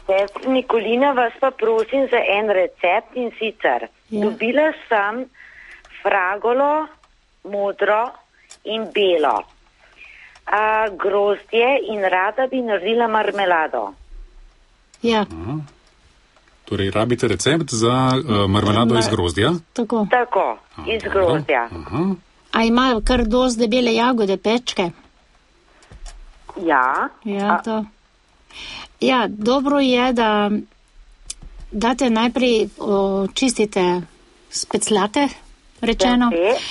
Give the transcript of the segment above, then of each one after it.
Sestra Nikolina, vas pa prosim za en recept in sicer. Dobila sem fragolo, modro in belo, grozdje in rada bi naredila marmelado. Ja. Torej, rabite recept za marmelado iz grozdja? Tako, iz grozdja. A imajo kar dosti debele jagode, pečke? Ja. To. Ja, dobro je, da date najprej očistite speclate, rečeno.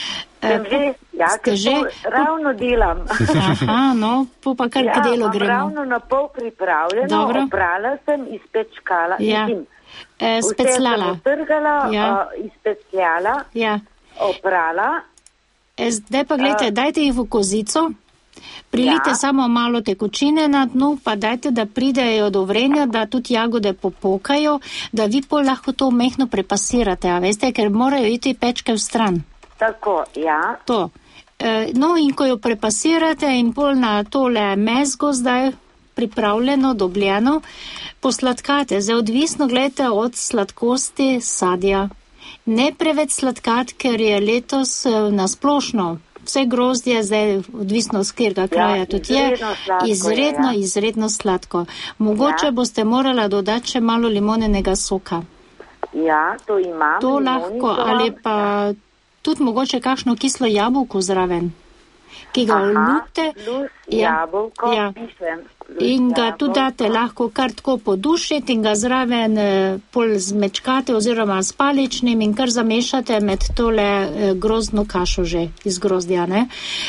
Ste že? Ravno delam. No, pa kar k delu gremo. Ravno na pol pripravljeno, oprala sem, izpečkala. Speclala. Vse sem otrgala, izpecljala, oprala. Zdaj pa gledajte, dajte jih v kozico, prilite samo malo tekočine na dnu, pa dajte, da pridejo do vrenja, da tudi jagode popukajo, da vi pol lahko to mehno prepasirate, a veste, ker morajo iti pečke v stran. Tako, To. No, in ko jo prepasirate in pol na tole mezgo zdaj pripravljeno, dobljeno, posladkate. Zdaj odvisno gledajte od sladkosti sadja. Ne preveč sladkat, ker je letos nasplošno vse grozdje, zdaj odvisno z katerega kraja tudi je, izredno sladko. Mogoče boste morala dodati še malo limonenega soka. Ja, to imam. To lahko, ali pa tudi mogoče kakšno kislo jabolko zraven, ki ga olupite. Jabolko, in ga tudi date lahko kar tako podušiti in ga zraven pol zmečkate oziroma s paličnim in kar zamešate med tole grozdno kašo že iz grozdja, ne?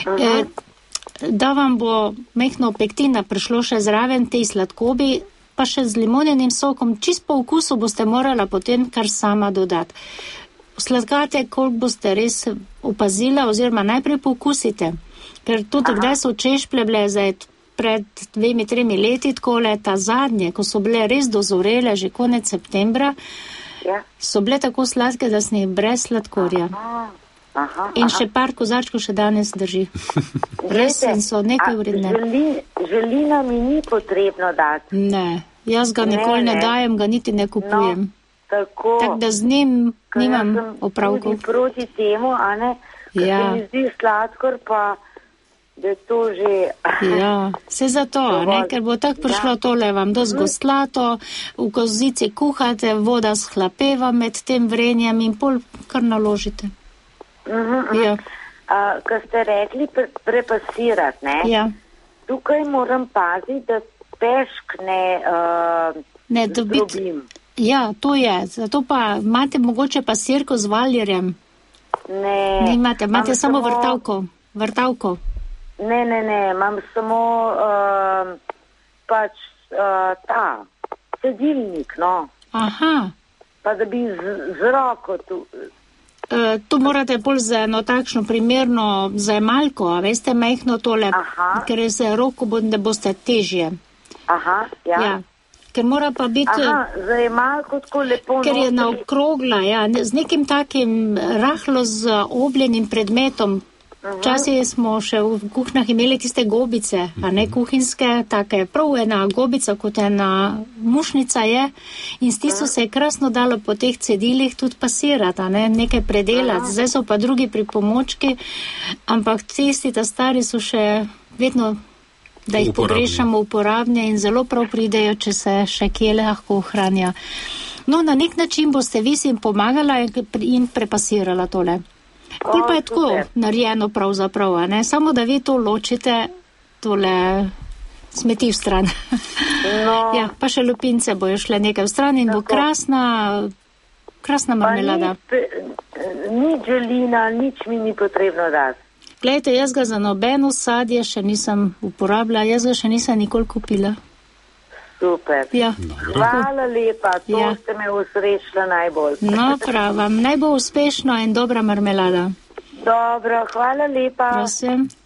Da vam bo mehno pektina prišlo še zraven tej sladkobi, pa še z limonenim sokom, čist po okusu boste morala potem kar sama dodati. Sladkate, koliko boste res opazila oziroma najprej pokusite, ker tudi kdaj so češplje bile zdaj pred 2-3 leti, takole ta zadnje, ko so bile res dozorele že konec septembra, so bile tako sladke, da sem jih brez sladkorja. In še par kozarčkov še danes drži. Res so nekaj vredne. Želina mi ni potrebno dati. Ne, jaz ga nikoli ne dajem, ga niti ne kupujem. Tako da z njim nimam opravkov. Tudi proti temu, a ne? Ker se mi zdi sladkor, pa da je to že... Vse zato, ne? Ker bo tako prišlo tole vam dosti gostlato, v kozici kuhate, voda shlapeva med tem vrenjem in pol kar naložite. Ko ste rekli prepasirati, ne? Tukaj moram paziti, da pešk ne zdrobim. Ja, to je. Zato pa imate mogoče pasirko z valjerjem. Ne. Imate samo vrtavko. Ne, imam samo ta sedilnik, no. Pa da bi z roko tu... Tu morate bolj za eno takšno primerno zajemalko, a veste, mehno tole, ker se roko ne boste težje. Ker mora pa biti, ker je naokrogla, z nekim takim rahlo z obljenim predmetom. Včasih smo še v kuhnjah imeli tiste gobice, a ne kuhinjske, take, prav ena gobica kot ena mušnica je, in s tisto se je krasno dalo po teh cedilih tudi pasirati, a ne, nekaj predelati. Zdaj so pa drugi pripomočki, ampak tisti ta stari so še vedno, da jih pogrešamo, uporabne in zelo prav pridejo, če se še kje lahko ohranja. No, na nek način boste vi si jim pomagala in prepasirala tole. Kul pa je tako narejeno pravzaprav, ne? Samo da vi to ločite, tole smeti v stran. Pa še lupince bojo šle nekaj v stran in bo krasna marmelada. Nič želina, nič mi ni potrebno dati. Glejte, jaz ga za nobeno sadje še nisem uporabila, jaz ga še nisem nikoli kupila. Super. Hvala lepa, ste me usrečila najbolj. No, pravam, naj bo uspešno in dobra marmelada. Dobro, hvala lepa. Prosim.